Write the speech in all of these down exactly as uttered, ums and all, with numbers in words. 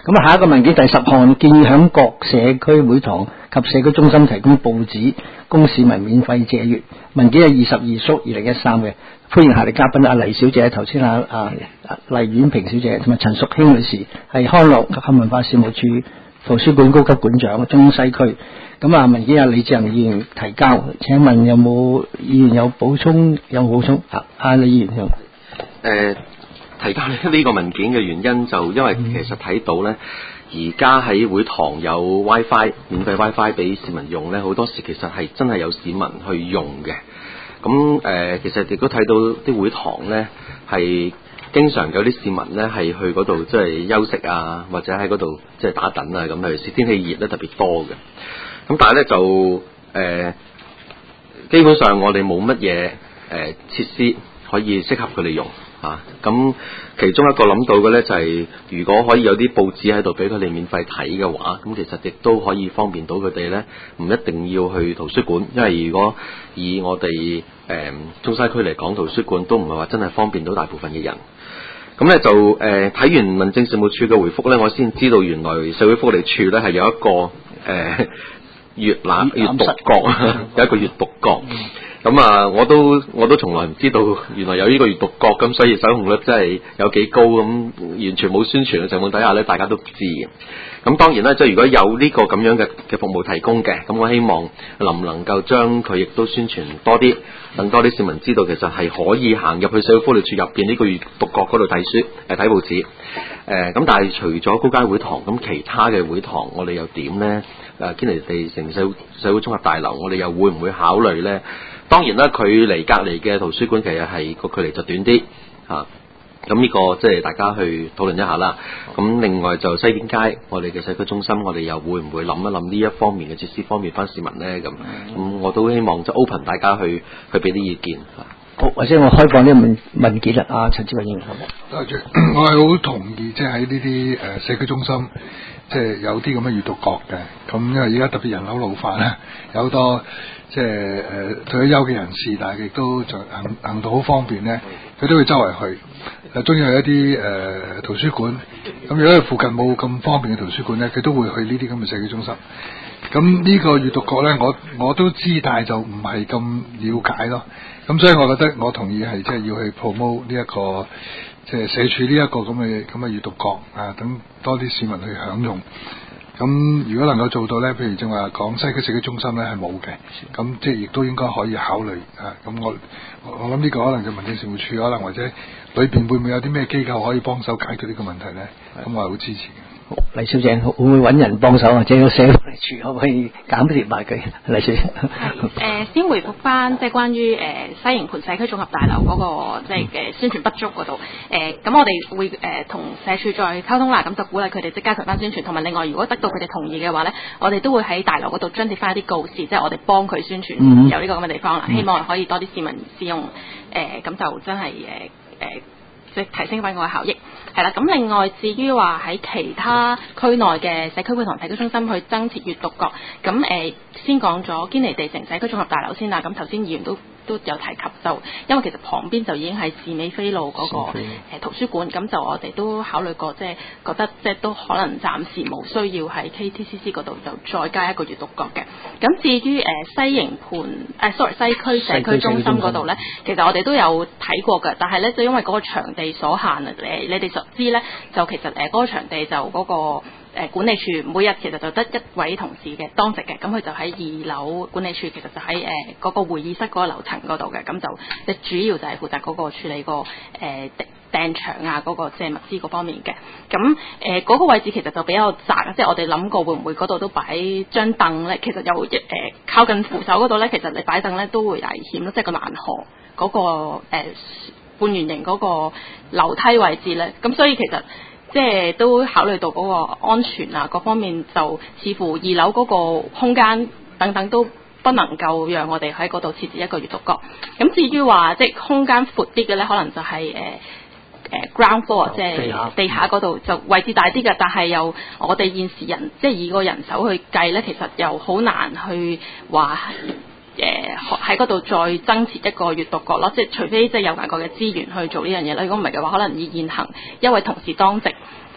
咁啊，下一個文件第十項建議響各社區會堂及社區中心提供報紙，供市民免費借閱。文件係二十二縮二零一三嘅，歡迎下列嘉賓阿黎小姐，頭先啊啊黎婉萍小姐同埋陳淑卿女士，係康樂及文化事務處圖書館高級館長，中西區。咁啊，文件阿李志恒議員提交，請問有冇議員有補充？有冇補充？啊，阿李議員有。 誒。提交呢個文件嘅原因就因為其實睇到呢，而家喺會堂有 WiFi 免費 WiFi 俾市民用呢，好多時其實係真係有市民去用嘅。咁誒、呃，其實亦都睇到啲會堂呢，係經常有啲市民呢係去嗰度即係休息啊，或者喺嗰度即係打躉啊咁。尤其是天氣熱咧特別多嘅。咁但係呢，就誒、呃，基本上我哋冇乜嘢誒設施可以適合佢哋用。啊，咁其中一個諗到嘅呢，就係、是，如果可以有啲報紙喺度俾佢哋免費睇嘅話，咁其實亦都可以方便到佢哋呢，唔一定要去圖書館，因為如果以我哋誒、呃、中西區嚟講，圖書館都唔係話真係方便到大部分嘅人。咁呢，就誒睇、呃、完民政事務處嘅回覆呢，我先知道原來社會福利處呢係有一個誒閱覽閱讀角，有一個閱讀角。咁啊，我都我都從來唔知道原來有呢個閱讀角，咁所以使用率真係有幾高，咁完全冇宣傳嘅情況底下咧，大家都唔知嘅。咁當然啦，即係如果有呢個咁樣嘅嘅服務提供嘅，咁我希望能唔能夠將佢亦都宣傳多啲，等多啲市民知道其實係可以行入去社會福利處入邊呢個閱讀角嗰度睇書誒睇報紙。誒、呃、咁但係除咗高街會堂，咁其他嘅會堂我哋又點咧？誒堅尼地城社社會綜合大樓，我哋又會唔會考慮咧？當然啦，距離隔離嘅圖書館其實係個距離就短啲嚇，咁呢個即係大家去討論一下啦。咁另外就西邊街，我哋嘅社區中心，我哋又會唔會諗一諗呢一方面嘅設施方便翻市民呢？咁咁我都希望即係 open 大家去去俾啲意見嚇。 好，或者我開放呢個文文件啦，阿陳志偉議員。 多謝，我係好同意，即係喺呢啲誒社區中心，即係有啲咁嘅閱讀角嘅。咁因為而家特別人口老化咧，有好多即係誒退休嘅人士，但係亦都就行行到好方便咧，佢都會周圍去。誒，中意去一啲誒、呃、圖書館。咁如果佢附近冇咁方便嘅圖書館咧，佢都會去呢啲咁嘅社區中心。咁呢個閱讀角咧，我我都知，但係就唔係咁了解咯。咁所以我覺得我同意係即係要去 promote 呢一個即係社署呢一個咁嘅咁嘅閱讀角啊，等多啲市民去享用。咁如果能夠做到咧，譬如正話講西區社區中心咧係冇嘅，咁即係亦都應該可以考慮啊。咁我我諗呢個可能就民政事務處可能或者裏邊會唔會有啲咩機構可以幫手解決呢個問題咧？咁我係好支持嘅。 黎小姐會唔會揾人幫手或者個社會福利處可唔可以減貼埋佢？黎小姐，誒、 呃、先回覆翻即係關於誒、呃、西營盤社區綜合大樓嗰、那個即係嘅宣傳不足嗰度，誒、呃、咁我哋會誒同、呃、社署再溝通啦，咁就鼓勵佢哋即係加強翻宣傳，同埋另外如果得到佢哋同意嘅話咧，我哋都會喺大樓嗰度張貼翻一啲告示，即係我哋幫佢宣傳有呢個咁嘅地方啦，嗯、希望可以多啲市民使用，誒、呃、咁就真係誒誒。呃呃即係提升翻個效益，係啦。咁另外至於話喺其他區內嘅社區會堂社區中心去增設閱讀角，咁誒、呃、先講咗堅尼地城社區綜合大樓先啦。咁頭先議員都都有提及，就因為其實旁邊就已經係士美菲路嗰、那個誒、呃、圖書館，咁就我哋都考慮過，即係覺得即係都可能暫時冇需要喺 K T C C 嗰度就再加一個閱讀角嘅。咁至於誒、呃、西營盤誒、呃、sorry 西區社區中心嗰度咧，其實我哋都有睇過嘅，但係咧就因為嗰個場地所限啊，誒你哋所知咧，就其實誒嗰、呃那個場地就嗰、那個誒、呃、管理處每日其實就得一位同事嘅當值嘅，咁佢就喺二樓管理處，其實就喺誒嗰個會議室嗰個樓層嗰度嘅，咁就即係主要就係負責嗰個處理個誒訂場啊嗰、那個即係物資嗰方面嘅。咁誒嗰個位置其實就比較窄，即係我哋諗過會唔會嗰度都擺張凳咧？其實有誒、呃、靠近扶手嗰度咧，其實你擺凳咧都會危險咯，即係個欄河嗰、那個誒、呃、半圓形嗰個樓梯位置咧。咁所以其實即係都考慮到嗰個安全啊各方面，就似乎二樓嗰個空間等等都不能夠讓我哋喺嗰度設置一個閱讀角。咁至於話即係空間闊啲嘅咧，可能就係誒誒 ground floor， 即係地下嗰度就位置大啲嘅，但係又我哋現時人即係以個人手去計咧，其實又好難去話誒喺嗰度再增設一個閱讀角咯。即係除非即係有額外嘅資源去做呢樣嘢啦。如果唔係嘅話，可能以現行一位同事當值，即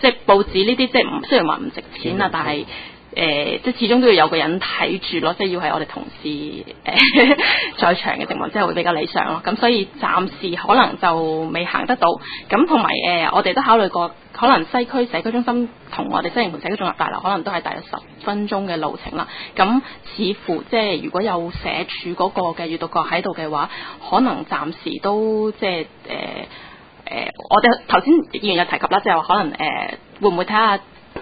即係報紙呢啲，即係唔雖然話唔值錢啊，但係誒、呃，即係始終都要有個人睇住咯，即係要係我哋同事誒、呃、在場嘅情況之下會比較理想咯。咁所以暫時可能就未行得到。咁同埋誒，我哋都考慮過，可能西區社區中心同我哋西營盤社區綜合大樓可能都係大約十分鐘嘅路程啦。咁似乎即係如果有社署嗰個嘅閱讀角喺度嘅話，可能暫時都即係誒。呃誒、呃，我哋頭先議員有提及啦，就係話可能誒、呃，會唔會睇下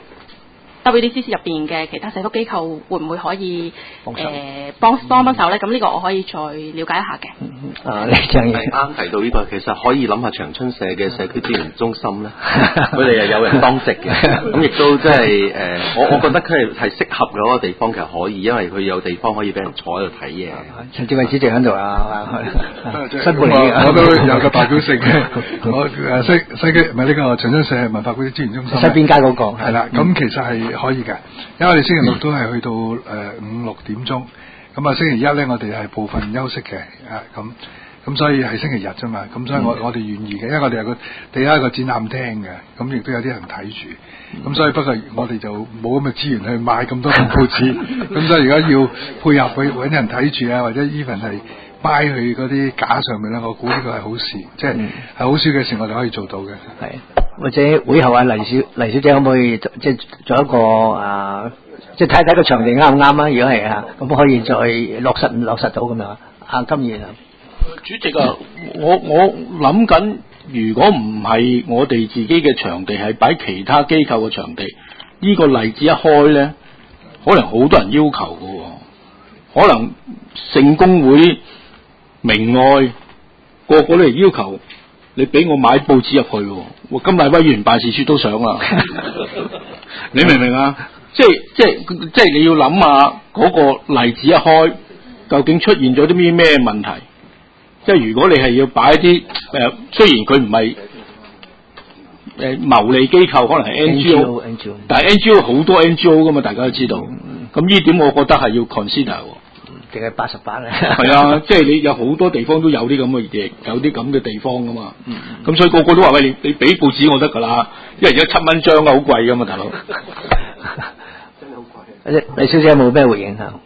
W D C C 入邊嘅其他社福機構會唔會可以誒幫幫幫手咧？咁呢個我可以再了解一下嘅。 啊，你就係啱提到呢、這個，其實可以諗下長春社嘅社區資源中心咧，佢哋又有人當值嘅，咁亦都即係誒，我我覺得佢係係適合嘅嗰個地方，其實可以，因為佢有地方可以俾人坐喺度睇嘢。 陳志偉主席喺度啊， 新報嚟我都有個代表性嘅，我誒西西區唔係呢個長春社文化嗰啲資源中心， 西邊街嗰、那個係啦，咁、嗯、其實係可以嘅，因為我哋星期六都係去到誒五六點鐘，咁啊星期一咧我哋係部分休息嘅，啊咁咁所以係星期日啫嘛，咁所以我、嗯、我哋願意嘅，因為我哋有個第一個展覽廳嘅，咁亦都有啲人睇住，咁、嗯、所以不過我哋就冇咁嘅資源去買咁多份報紙，咁所以而家要配合去揾人睇住啊，或者 even 係擺去嗰啲架上面咧，我估呢個係好事，即係係好少嘅事，我哋可以做到嘅。 係或者會後啊，黎小黎小姐可唔可以即係做一個啊，即係睇睇個場地啱唔啱啊？如果係啊，咁可以再落實唔落實到咁樣啊？阿金燕啊， 主席啊，我我諗緊，如果唔係我哋自己嘅場地，係擺其他機構嘅場地，呢、這個例子一開咧，可能好多人要求嘅，可能聖公會。明愛個個都嚟要求你俾我買報紙入去，我金麗威員辦事處都想啊！你明唔明啊？即係即係即係你要諗下嗰個例子一開，究竟出現咗啲咩咩問題？即係如果你係要擺一啲誒、呃，雖然佢唔係誒牟利機構，可能係 N G O， 但係 N G O 好多 N G O 噶嘛，大家都知道。咁呢點我覺得係要 consider。 定係八十八咧？ 係啊，即係你有好多地方都有啲咁嘅嘢，有啲咁嘅地方噶嘛。嗯。咁所以個個都話喂，你你俾報紙我得㗎啦，因為而家七蚊張啊，好貴㗎嘛，大佬。 真係好貴。李小姐有冇咩回應啊？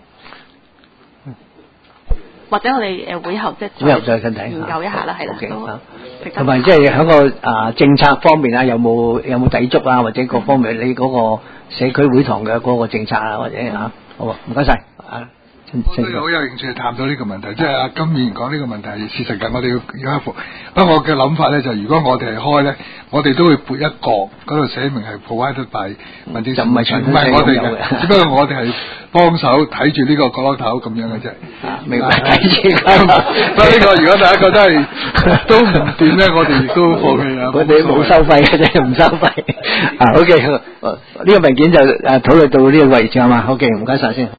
或者我哋誒會後即係會後再睇研究一下啦，係啦。 OK。同埋即係喺個啊政策方面啊，有冇有冇抵觸啊？或者各方面你嗰個社區會堂嘅嗰個政策啊，或者嚇好啊？唔該晒。啊。 我都好有興趣探討呢個問題，即係阿金議員講呢個問題係事實嘅，我哋要要克服。不過我嘅諗法咧就係、是，如果我哋係開咧，我哋都會撥一個嗰度寫明係 provided by 民政事務處，唔係我哋嘅，只不過我哋係幫手睇住呢個角落頭咁樣嘅啫。 明白睇住。 所以呢個如果大家覺得係都唔掂咧，我哋亦都放棄啊。 我哋冇收費嘅啫，唔收費。啊，OK，呢個文件就誒討論到呢個位置係嘛？OK，唔該晒先。